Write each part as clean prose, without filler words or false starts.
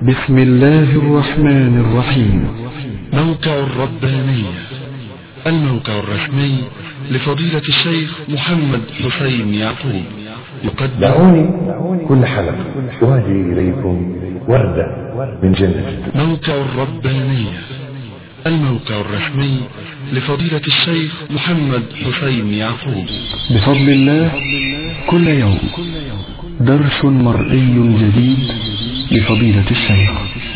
بسم الله الرحمن الرحيم. موقع الربانية، الموقع الرسمي لفضيلة الشيخ محمد حسين يعقوب، يقدم. دعوني كل حلقة أهدي إليكم وردة من جنة. موقع الربانية، الموقع الرسمي لفضيلة الشيخ محمد حسين يعقوب. بفضل الله كل يوم درس مرئي جديد لفضيلة الشيخ.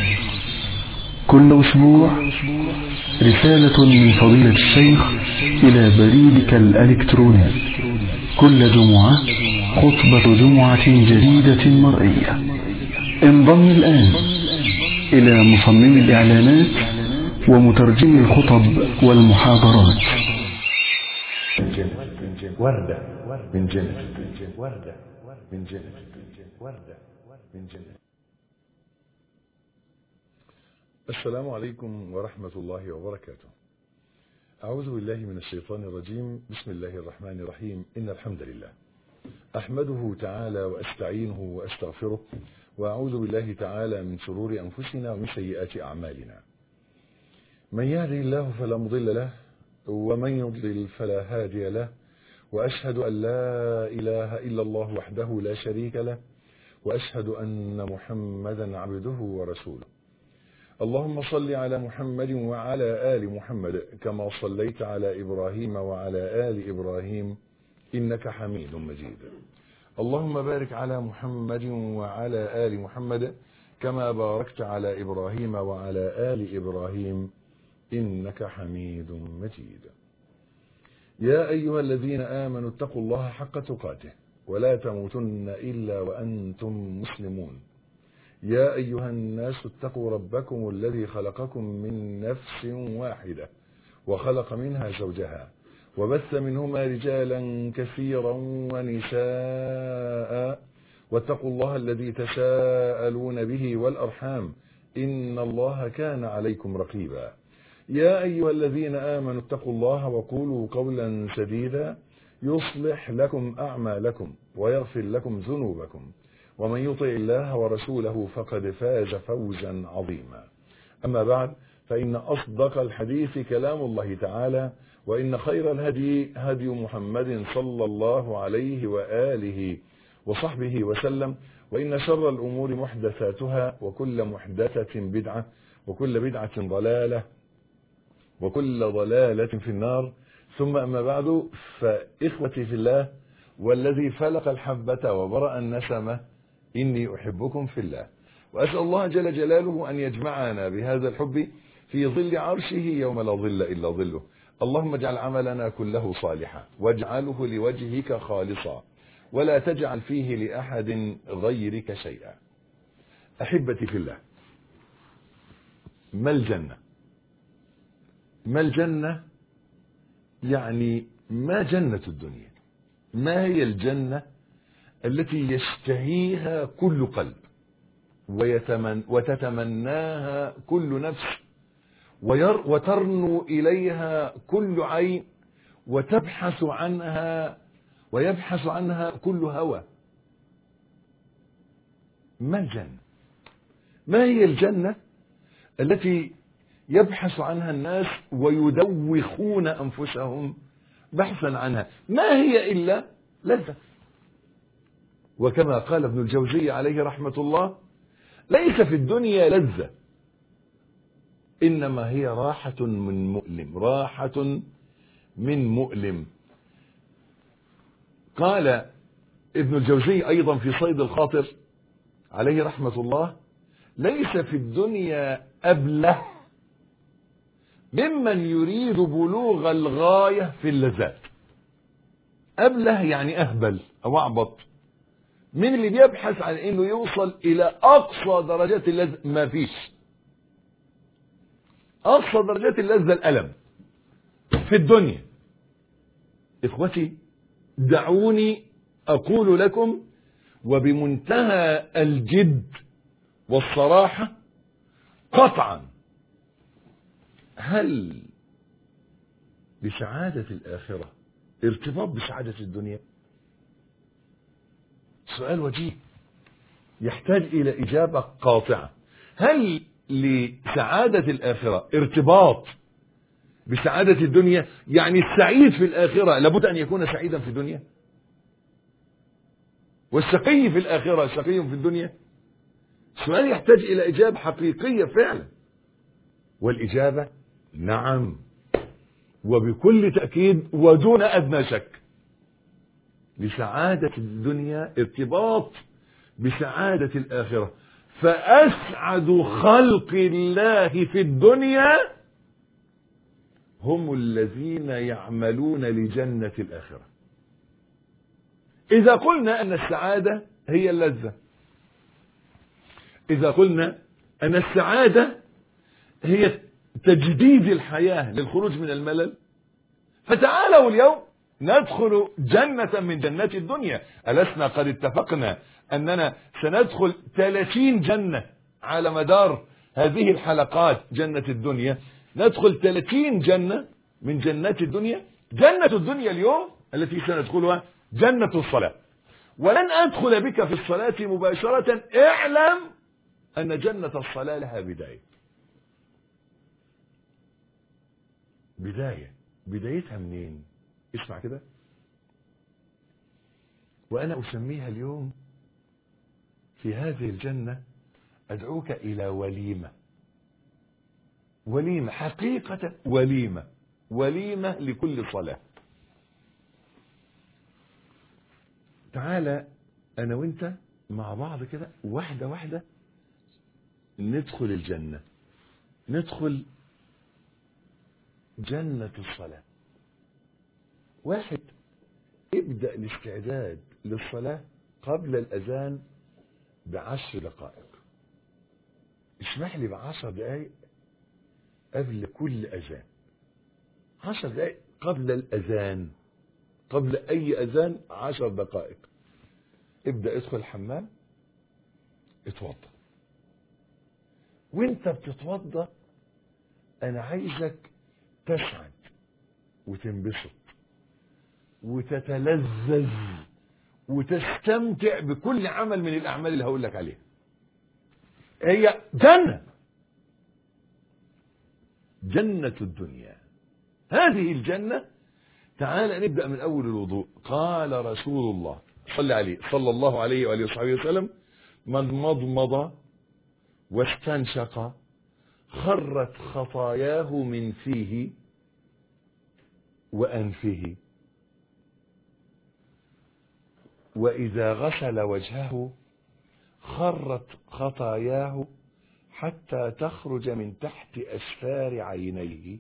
كل أسبوع رسالة من فضيلة الشيخ إلى بريدك الإلكتروني. كل جمعة خطبة جمعة جديدة مرئية. انضم الآن إلى مصمم الإعلانات ومترجم الخطب والمحاضرات. وردة من جنة. وردة من جنة. وردة من جنة. السلام عليكم ورحمة الله وبركاته. أعوذ بالله من الشيطان الرجيم. بسم الله الرحمن الرحيم. إن الحمد لله أحمده تعالى وأستعينه وأستغفره، وأعوذ بالله تعالى من شرور أنفسنا ومن سيئات أعمالنا. من يهده الله فلا مضل له، ومن يضلل فلا هادي له، وأشهد أن لا إله إلا الله وحده لا شريك له، وأشهد أن محمدا عبده ورسوله. اللهم صل على محمد وعلى آل محمد كما صليت على إبراهيم وعلى آل إبراهيم إنك حميد مجيد. اللهم بارك على محمد وعلى آل محمد كما باركت على إبراهيم وعلى آل إبراهيم إنك حميد مجيد. يا أيها الذين آمنوا اتقوا الله حق تقاته ولا تموتن إلا وأنتم مسلمون. يا أيها الناس اتقوا ربكم الذي خلقكم من نفس واحدة وخلق منها زوجها وبث منهما رجالا كثيرا ونساء، واتقوا الله الذي تساءلون به والأرحام إن الله كان عليكم رقيبا. يا أيها الذين آمنوا اتقوا الله وقولوا قولا سديدا يصلح لكم أعمالكم ويغفر لكم ذنوبكم، ومن يطع الله ورسوله فقد فاز فوزا عظيما. أما بعد، فإن أصدق الحديث كلام الله تعالى، وإن خير الهدي هدي محمد صلى الله عليه وآله وصحبه وسلم، وإن شر الأمور محدثاتها، وكل محدثة بدعة، وكل بدعة ضلالة، وكل ضلالة في النار. ثم أما بعد، فإخوتي في الله والذي فلق الحبة وبرأ النسمة، إني أحبكم في الله، وأسأل الله جل جلاله أن يجمعنا بهذا الحب في ظل عرشه يوم لا ظل إلا ظله. اللهم اجعل عملنا كله صالحا، واجعله لوجهك خالصا، ولا تجعل فيه لأحد غيرك شيئا. أحبتي في الله، ما الجنة؟ ما الجنة؟ يعني ما جنة الدنيا؟ ما هي الجنة التي يشتهيها كل قلب وتتمناها كل نفس وترنو إليها كل عين ويبحث عنها كل هوى؟ ما الجنة؟ ما هي الجنة التي يبحث عنها الناس ويدوخون أنفسهم بحثا عنها؟ ما هي إلا لذة. وكما قال ابن الجوزي عليه رحمة الله: ليس في الدنيا لذة، إنما هي راحة من مؤلم. راحة من مؤلم. قال ابن الجوزي أيضا في صيد الخاطر عليه رحمة الله: ليس في الدنيا أبله ممن يريد بلوغ الغاية في اللذات. أبله يعني أهبل أو أعبط من اللي بيبحث عن انه يوصل الى اقصى درجات اللذة. ما فيش اقصى درجات اللذة الالم في الدنيا. اخوتي، دعوني اقول لكم وبمنتهى الجد والصراحة قطعا: هل بسعادة الآخرة ارتباط بسعادة الدنيا؟ سؤال وجيه يحتاج إلى إجابة قاطعة. هل لسعادة الآخرة ارتباط بسعادة الدنيا؟ يعني السعيد في الآخرة لابد أن يكون سعيدا في الدنيا، والشقي في الآخرة شقي في الدنيا؟ السؤال يحتاج إلى إجابة حقيقية فعلا، والإجابة نعم، وبكل تأكيد ودون أدنى شك. لسعادة الدنيا ارتباط بسعادة الآخرة، فأسعد خلق الله في الدنيا هم الذين يعملون لجنة الآخرة. إذا قلنا أن السعادة هي اللذة، إذا قلنا أن السعادة هي تجديد الحياة للخروج من الملل، فتعالوا اليوم ندخل جنة من جنات الدنيا. ألسنا قد اتفقنا أننا سندخل 30 جنة على مدار هذه الحلقات جنة الدنيا، ندخل 30 جنة من جنات الدنيا. جنة الدنيا اليوم التي سندخلها جنة الصلاة، ولن أدخل بك في الصلاة مباشرة. اعلم أن جنة الصلاة لها بدايتها منين؟ اسمع كده. وأنا أسميها اليوم في هذه الجنة، أدعوك إلى وليمة حقيقة، وليمة لكل صلاة. تعالى أنا وإنت مع بعض كده واحدة واحدة ندخل الجنة، ندخل جنة الصلاة. واحد، ابدأ الاستعداد للصلاة قبل الأذان ب10 دقائق. اسمح لي ب10 دقائق قبل كل أذان، 10 دقائق قبل الأذان، قبل أي أذان 10 دقائق. ابدأ ادخل الحمام، اتوضى. وانت بتتوضى أنا عايزك تسعد وتنبسط وتتلذذ وتستمتع بكل عمل من الأعمال اللي هقول لك عليها. هي جنة الدنيا، هذه الجنة. تعال نبدأ من أول الوضوء. قال رسول الله صلى الله عليه وآله وصحبه وسلم: من مضمض واستنشق خرت خطاياه من فيه وأنفه، وإذا غسل وجهه خرت خطاياه حتى تخرج من تحت أشفار عينيه،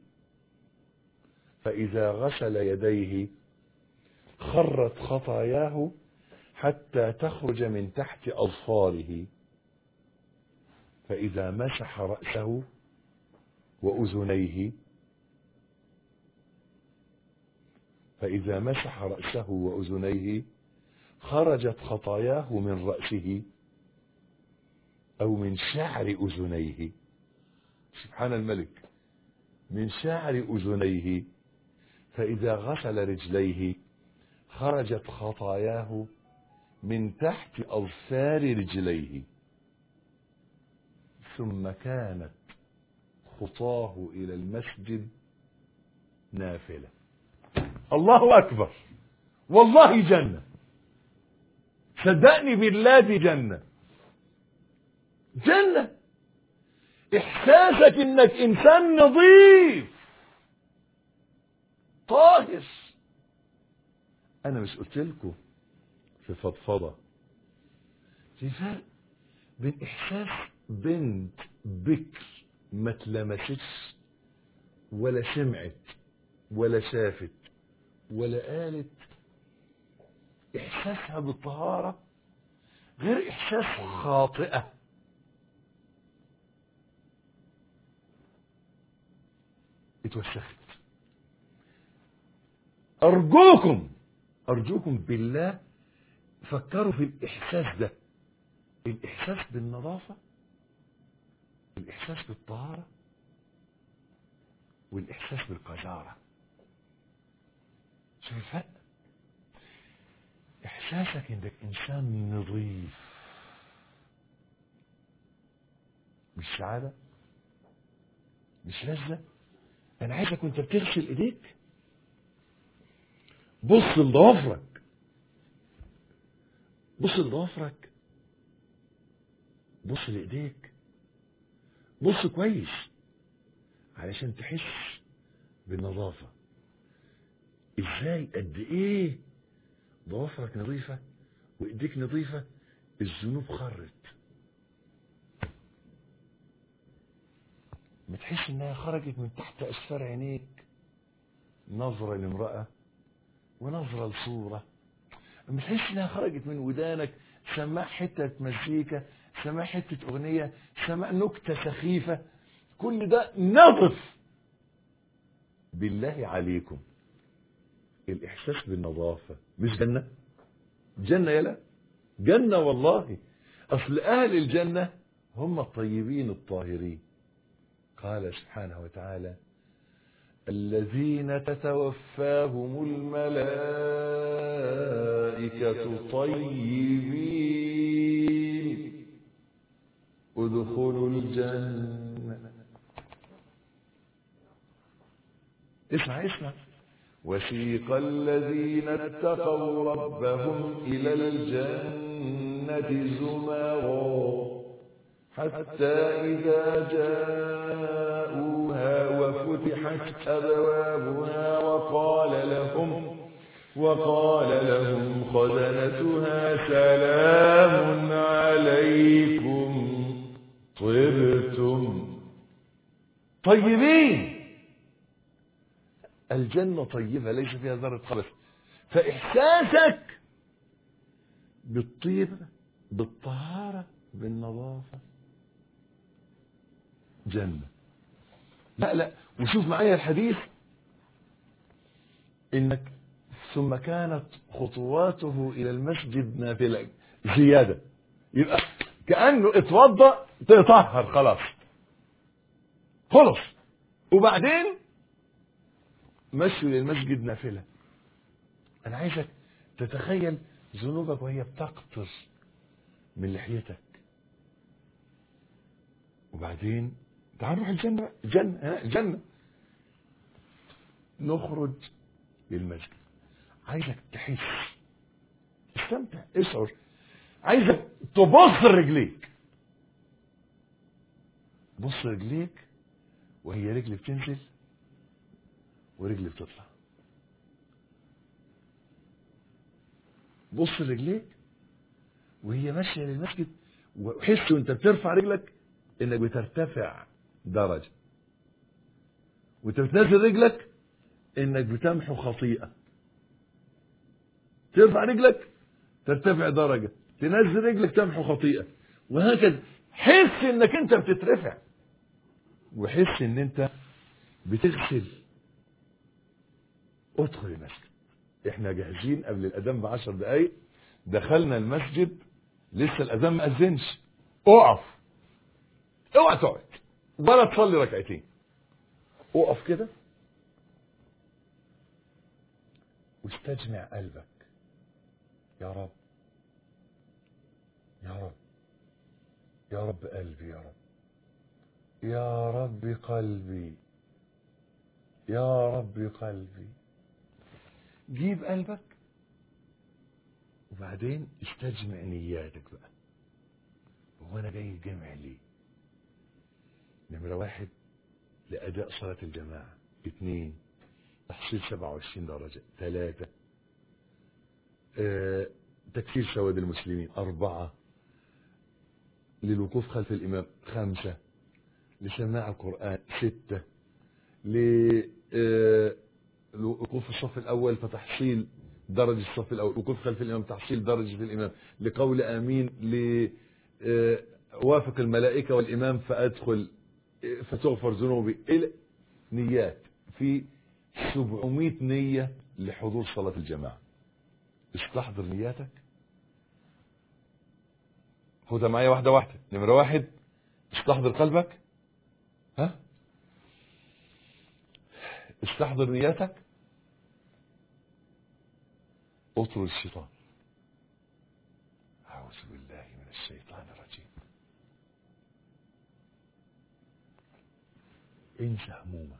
فإذا غسل يديه خرت خطاياه حتى تخرج من تحت أظفاره، فإذا مسح رأسه وأذنيه خرجت خطاياه من رأسه أو من شعر أذنيه. سبحان الملك، من شعر أذنيه. فإذا غسل رجليه خرجت خطاياه من تحت أظفار رجليه، ثم كانت خطاه إلى المسجد نافلة. الله أكبر، والله جنة، صدقني بالله دي جنة. إحساسك إنك إنسان نظيف طاهر. أنا مش قلت لكم في فضفضة في فرق بين إحساس بنت بكر ما تلمستش ولا سمعت ولا شافت ولا قالت إحساسها بالطهارة، غير إحساس خاطئة اتوسخت. أرجوكم بالله فكروا في الإحساس ده، الإحساس بالنظافة، الإحساس بالطهارة، والإحساس بالقذارة. شوف الفرق، إحساسك إنك إنسان نظيف مش سعادة؟ مش لذة؟ انا عايزك وانت بتغسل ايديك بص لضوافرك، بص لضوافرك، بص لايديك، بص كويس علشان تحس بالنظافة. ازاي؟ قد ايه ضوافرك نظيفة وايديك نظيفة، الذنوب خرت، ما تحس انها خرجت من تحت اسفار عينيك، نظرة لامرأة ونظرة لصورة، ما تحس انها خرجت من ودانك سماع حتة مزيكا، سماع حتة اغنية، سماع نكتة سخيفة، كل ده نظف. بالله عليكم الاحساس بالنظافة مش جنة؟ جنة يلا جنة والله. اصل اهل الجنة هم الطيبين الطاهرين. قال سبحانه وتعالى الذين تتوفاهم الملائكة طيبين ادخلوا الجنة. اسمع وسيق الذين اتقوا ربهم إلى الجنة زمرا حتى إذا جاءوها وفتحت أبوابها وقال لهم خزنتها سلام عليكم طبتم. طيبين، الجنة طيبة ليس فيها ذرة خبث، فإحساسك بالطيبة بالطهارة بالنظافة جنة. لا وشوف معايا الحديث، إنك ثم كانت خطواته إلى المسجد نافلة زيادة، يبقى كأنه اتوضأ تطهر خلص وبعدين مشي للمسجد نافلة. أنا عايزك تتخيل ذنوبك وهي بتقطر من لحيتك، وبعدين تعال نروح الجنة. جنة نخرج للمسجد. عايزك تحس، استمتع، اشعر، عايزك تبص رجليك، بص رجليك وهي رجل بتنزل ورجل بتطلع. بص رجليك وهي ماشية للمسجد، وحس وانت بترفع رجلك انك بترتفع درجة، وانت بتنزل رجلك انك بتمحو خطيئة. ترفع رجلك ترتفع درجة، تنزل رجلك تمحو خطيئة، وهكذا. حس انك انت بتترفع، وحس ان انت بتغسل. ادخل المسجد. احنا جاهزين قبل الاذان ب10 دقايق، دخلنا المسجد لسه الاذان ما اذنش. اقف، اوعى تقعد ولا تصلي ركعتين، اقف كده واستجمع قلبك. يا رب يا رب يا رب قلبي، يا رب يا رب قلبي، يا رب قلبي. جيب قلبك وبعدين استجمع نياتك بقى. هو انا جاي الجامع ليه؟ نمرة 1 لأداء صلاة الجماعة، 2 تحصيل 27 درجة، 3 تكثير سواد المسلمين، 4 للوقوف خلف الإمام، 5 لسماع القرآن، 6 لوقوف الصف الأول فتحصيل درجة الصف الأول، وقوف خلف الإمام تحصيل درجة الإمام، لقول آمين، لوافق الملائكة والإمام فأدخل فتغفر ذنوبي، إلى نيات في 700 نية لحضور صلاة الجماعة. استحضر نياتك، خدها معايا واحدة واحدة. نمرة 1 استحضر قلبك، استحضر نياتك، اطرد الشيطان. أعوذ بالله من الشيطان الرجيم. انسى همومك،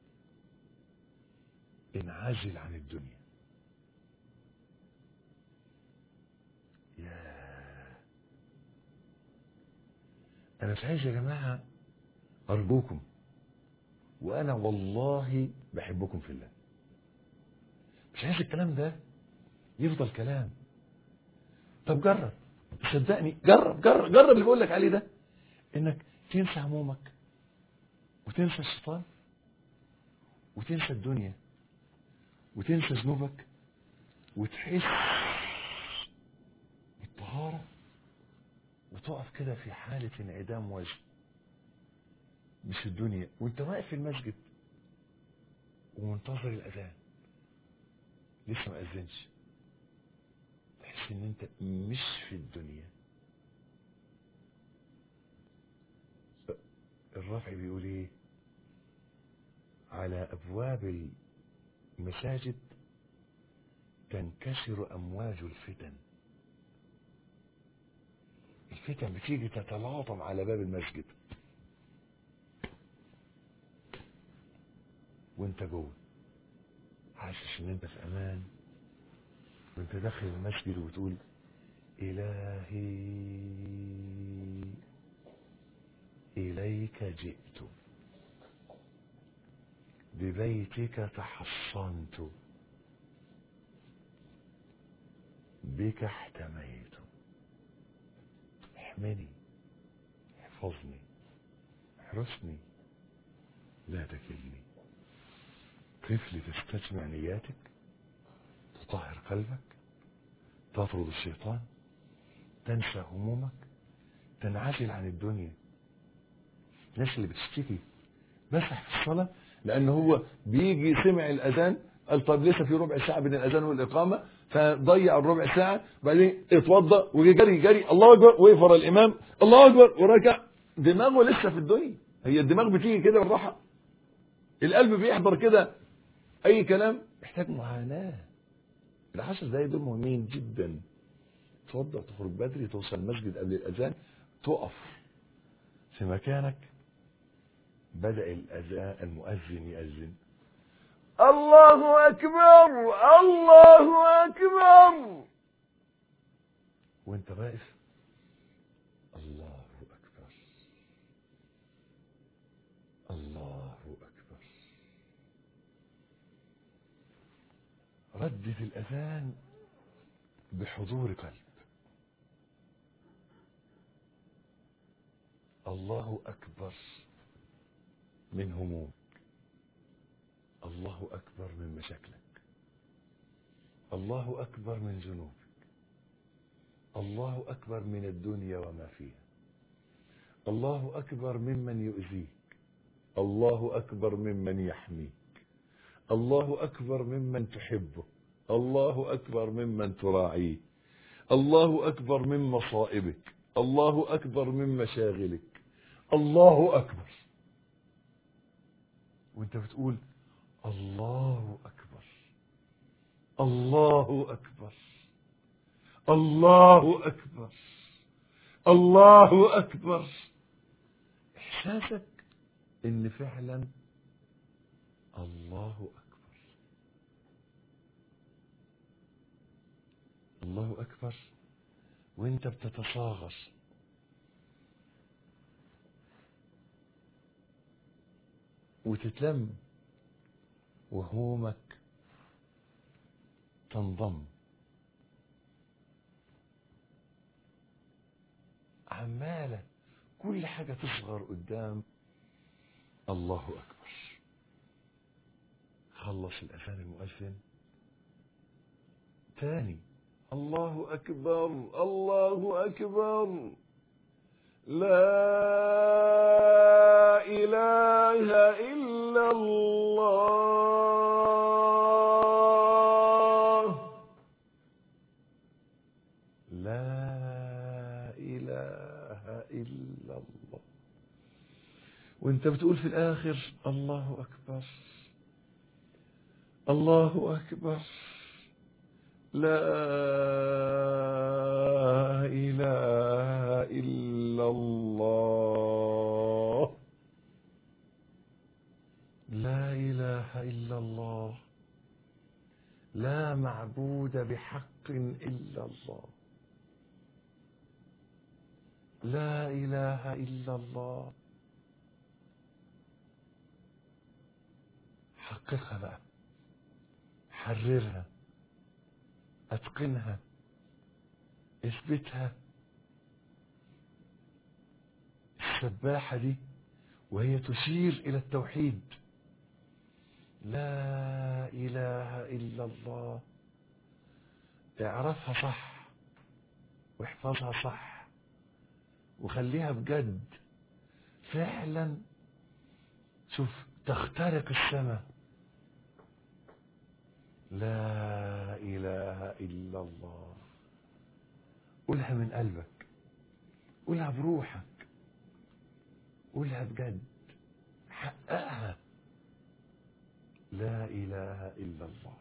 انعزل عن الدنيا. انا مش عايز يا جماعة، ارجوكم وانا والله بحبكم في الله، مش عايز الكلام ده يفضل كلام. طب جرب، صدقني جرب اللي بقول لك عليه ده، انك تنسى همومك وتنسى الشيطان وتنسى الدنيا وتنسى ذنوبك وتحس بالطهارة وتقف كده في حالة انعدام وجه، مش الدنيا، وانت واقف في المسجد ومنتظر الأذان لسه ما أذنش، تحس ان انت مش في الدنيا. الرافع بيقول ايه؟ على أبواب المساجد تنكسر أمواج الفتن. الفتن بتيجي تتلاطم على باب المسجد وانت جوه حاسس ان انت في امان، وانت داخل المسجد وتقول إلهي إليك جئت، ببيتك تحصنت، بك احتميت، احمني، احفظني، احرسني، لا تكلني. طفل تستجمع نياتك، تطهر قلبك، تطرد الشيطان، تنسى همومك، تنعزل عن الدنيا. الناس اللي بتشتكي مسح في الصلاة لأنه هو بيجي سمع الأذان قال طب لسه في ربع ساعة بين الأذان والإقامة، فضيع الربع ساعة، بعدين اتوضى وجري الله أكبر، وقف ورا الإمام الله أكبر وركع، دماغه لسه في الدنيا. هي الدماغ بتيجي كده بالراحة، القلب بيحضر كده أي كلام، محتاج معاناة. ال10 دقايق دول مهمين جدا. توضى، تخرج بدري، توصل المسجد قبل الأذان، تقف في مكانك، بدأ الأذان، المؤذن يأذن الله أكبر الله أكبر، وانت واقف الله أكبر الله أكبر. ردد الأذان بحضور قلب. الله أكبر من همومك، الله أكبر من مشاكلك، الله أكبر من ذنوبك، الله أكبر من الدنيا وما فيها، الله أكبر ممن يؤذيك، الله أكبر ممن يحميك، الله أكبر ممن تحبه، الله أكبر ممن تراعيه، الله أكبر من مصائبك، الله أكبر من مشاغلك، الله أكبر. وانت بتقول الله أكبر الله أكبر الله أكبر الله أكبر، إحساسك إن فعلا الله أكبر. الله أكبر وانت بتتصاغر، وتتلم، وهمومك تنضم، عمالة كل حاجة تصغر قدام الله أكبر. خلص الأذان المؤذن تاني الله أكبر الله أكبر، لا إله إلا الله، لا إله إلا الله. وانت بتقول في الآخر الله أكبر الله أكبر، لا إله إلا الله. لا معبود بحق إلا الله، لا إله إلا الله. حققها بقى، حررها، أتقنها، اثبتها. السباحة دي وهي تشير إلى التوحيد، لا إله إلا الله، اعرفها صح واحفظها صح وخليها بجد فعلا. شوف تخترق السماء، لا إله إلا الله. قولها من قلبك، قولها بروحك، قولها بجد، حققها، لا إله إلا الله.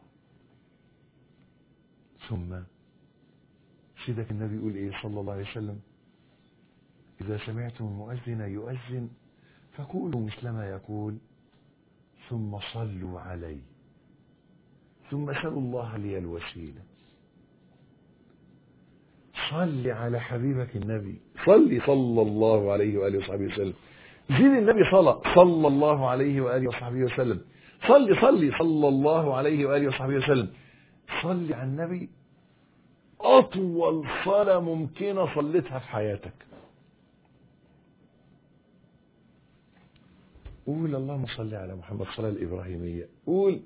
ثم سيدك النبي يقول إيه صلى الله عليه وسلم؟ إذا سمعتم المؤذن يؤذن فقولوا مثل ما يقول ثم صلوا عليه ثم سلوا الله لي الوسيلة. صل على حبيبك النبي، صلى الله عليه وآله وصحبه وسلم. زيد النبي صلى الله عليه وآله وصحبه وسلم. صلى الله عليه وآله وصحبه وسلم. صل على النبي أطول صلاة ممكنة صليتها في حياتك. قول اللهم صل على محمد الصلاة الإبراهيمية، قول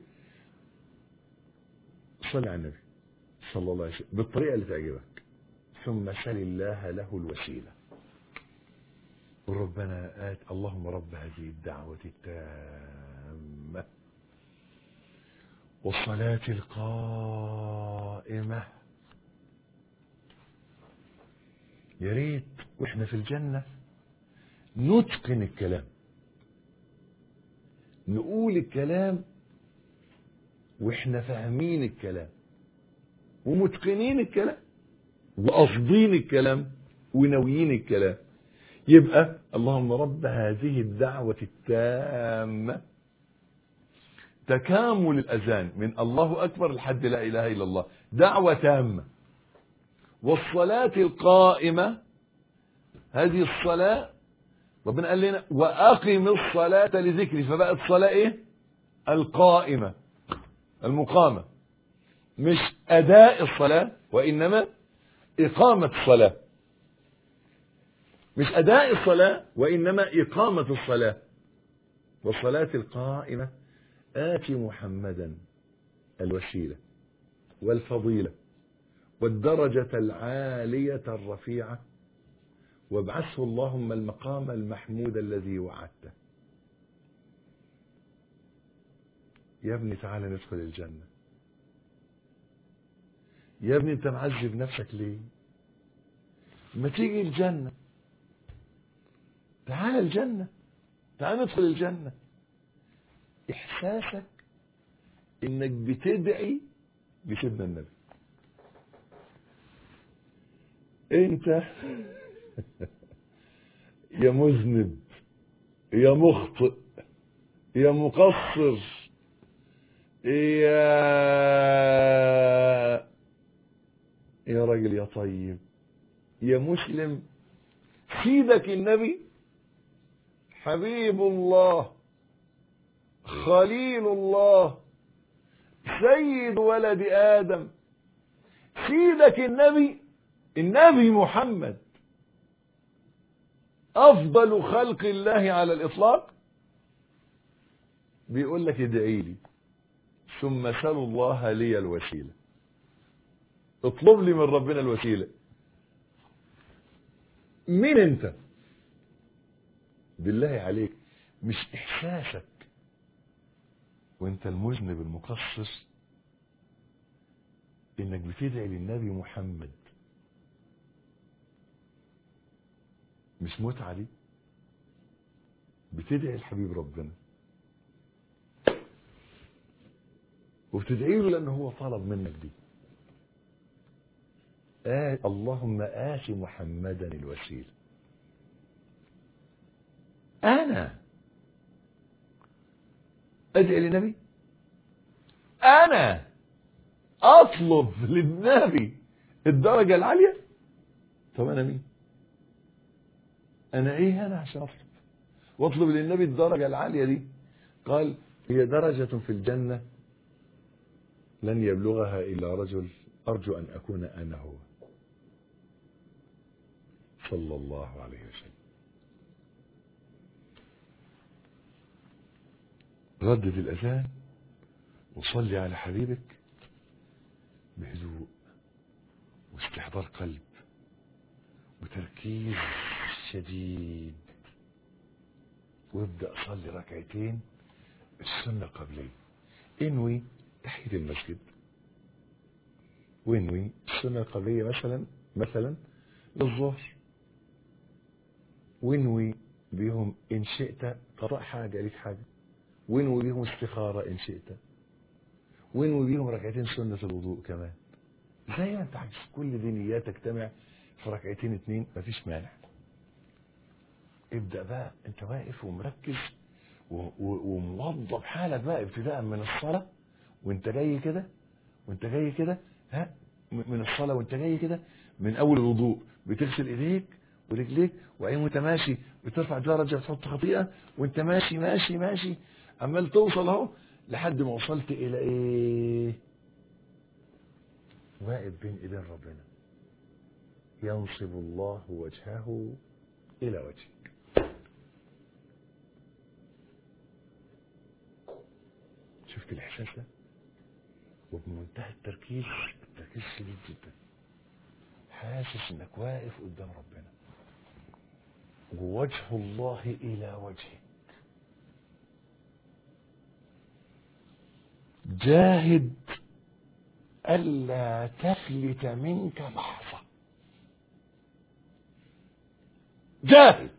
صل على النبي صلى الله عليه وسلم بالطريقة اللي تعجبك، ثم سل الله له الوسيلة. ربنا اللهم رب هذه الدعوة التامة والصلاة القائمة. يا ريت واحنا في الجنة نتقن الكلام، نقول الكلام واحنا فاهمين الكلام ومتقنين الكلام وقاصدين الكلام وناويين الكلام. يبقى اللهم رب هذه الدعوة التامة، تكامل الأذان من الله أكبر لحد لا إله إلا الله، دعوة تامة. والصلاة القائمة، هذه الصلاة ربنا قال لنا وأقم الصلاة لذكري، فبقت الصلاة إيه؟ القائمة، المقامة، مش أداء الصلاة وإنما إقامة الصلاة، مش أداء الصلاة وإنما إقامة الصلاة. والصلاة القائمة آتي محمدا الوسيلة والفضيلة والدرجة العالية الرفيعة وابعثه اللهم المقام المحمود الذي وعدته. يا ابني تعالى ندخل الجنة. يا ابني انت معذب نفسك ليه؟ ما تيجي الجنة، تعالى الجنة، تعالى ندخل الجنة. احساسك انك بتدعي بسيدنا النبي. انت يا مذنب، يا مخطئ، يا مقصر، يا راجل يا طيب، يا مسلم، سيدك النبي حبيب الله، خليل الله، سيد ولد آدم، سيدك النبي محمد أفضل خلق الله على الإطلاق، بيقول لك ادعي لي ثم سلوا الله لي الوسيلة. اطلب لي من ربنا الوسيلة. مين انت؟ بالله عليك مش احساسك وانت المذنب المقصر انك بتدعي للنبي محمد، مش متعة دي؟ بتدعي الحبيب ربنا وبتدعي له لانه هو طلب منك دي. اللهم آت محمدا الوسيلة. أنا أدعي للنبي؟ أنا اطلب للنبي الدرجة العالية؟ طب انا مين؟ انا ايه انا عشان اطلب واطلب للنبي الدرجة العالية دي؟ قال هي درجة في الجنة لن يبلغها الا رجل ارجو ان اكون انا هو، صلى الله عليه وسلم. ردد الأذان وصلي على حبيبك بهدوء واستحضار قلب وتركيز شديد، وابدأ صلي ركعتين السنة قبلية. انوي تحية المسجد، وانوي السنة القبلية مثلا للظهر، وانوي بيهم إن شئت قضاء حاجة لك حاجة، وانوي بيهم استخارة إن شئت، وانوي بيهم ركعتين سنة الوضوء كمان، زي ما انت عايز. كل دي نيات تجتمع في ركعتين اتنين مفيش مانع. ابدأ بقى انت واقف ومركز وموظف حالك بقى ابتداء من الصلاة وانت جاي كده ها، من الصلاة وانت جاي كده، من اول الوضوء بتغسل ايديك ورجليك، وعين وانت ماشي بترفع درجة بتحط خطيئة، وانت ماشي ماشي ماشي عمال توصل اهو لحد ما وصلت الى ايه؟ واقف بين ايدين ربنا، ينصب الله وجهه الى وجهك. شفت الاحساس ده؟ وبمنتهى التركيز شديد جدا، حاسس انك واقف قدام ربنا ووجه الله الى وجهك. جاهد الا تفلت منك لحظة، جاهد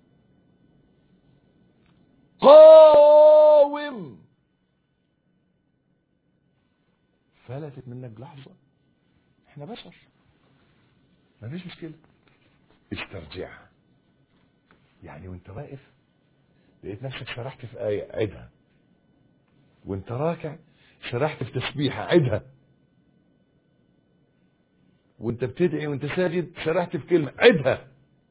قاوم. فلتت منك لحظة، احنا بشر مفيش مشكلة، استرجعها. يعني وانت واقف لقيت نفسك سرحت في آية، عدها. وانت راكع سرحت في تسبيحة، عدها. وانت بتدعي وانت ساجد سرحت في كلمة، عدها.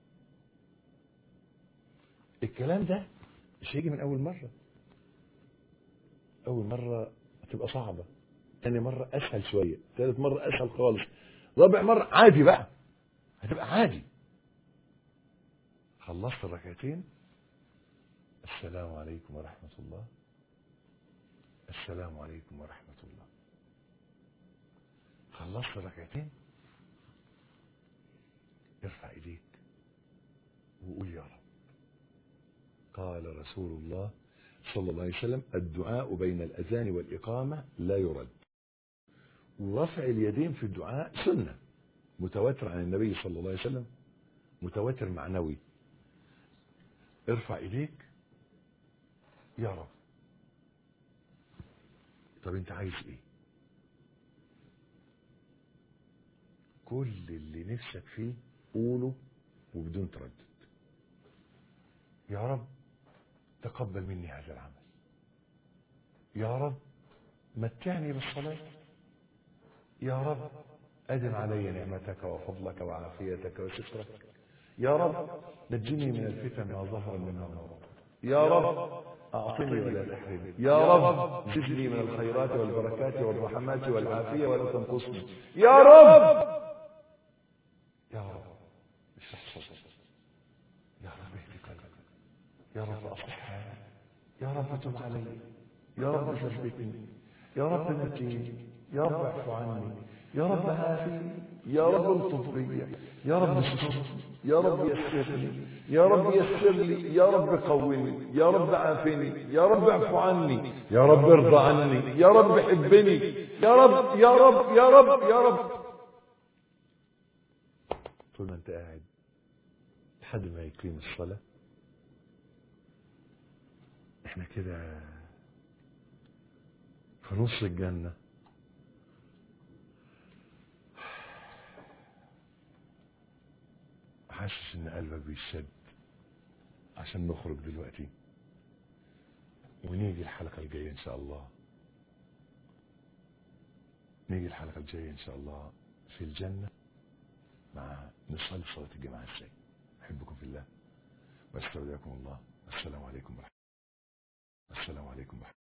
الكلام ده مش هيجي من اول مرة. اول مرة هتبقى صعبة، تاني مرة اسهل شوية، ثالث مرة اسهل خالص، رابع مرة عادي بقى، هتبقى عادي. خلصت الركعتين، السلام عليكم ورحمة الله، السلام عليكم ورحمة الله. خلصت الركعتين، ارفع ايديك وقول يا رب. قال رسول الله صلى الله عليه وسلم الدعاء بين الأذان والإقامة لا يرد. ورفع اليدين في الدعاء سنة متواتر عن النبي صلى الله عليه وسلم، متواتر معنوي. ارفع ايديك يا رب. طب انت عايز ايه؟ كل اللي نفسك فيه قوله وبدون تردد. يا رب تقبل مني هذا العمل، يا رب متعني بالصلاة، يا رب أدم علي نعمتك وفضلك وعافيتك وسترك، يا رب نجني من الفتن ما ظهر منها وما بطن، يا رب أعطني ولا تحرمني، يا رب زدني من الخيرات والبركات والرحمات والعافية ولا تنقصني، يا رب يا رب اشرح صدري، يا رب اهدي قلبي، يا رب أصلح حالي، يا رب تب علي، يا رب ثبتني، يا رب نجيني، يا رب اعف عني، يا رب عافني، يا رب الطف بي، يا رب استرني، يا رب يسرني، يا رب يسر لي، يا رب قوّني، يا رب عافني، يا رب اعف عني، يا رب ارضى عني، يا رب حبني، يا رب يا رب يا رب يا رب. طول ما انت قاعد لحد ما يقيم الصلاة، احنا كده في نص الجنة. حاسس ان قلبك بيشد عشان نخرج دلوقتي ونيجي الحلقة الجاية ان شاء الله نيجي الحلقة الجاية إن شاء الله في الجنة مع نصلي صلاة الجماعة ازاي. أحبكم في الله واستودعكم الله. السلام عليكم ورحمة الله.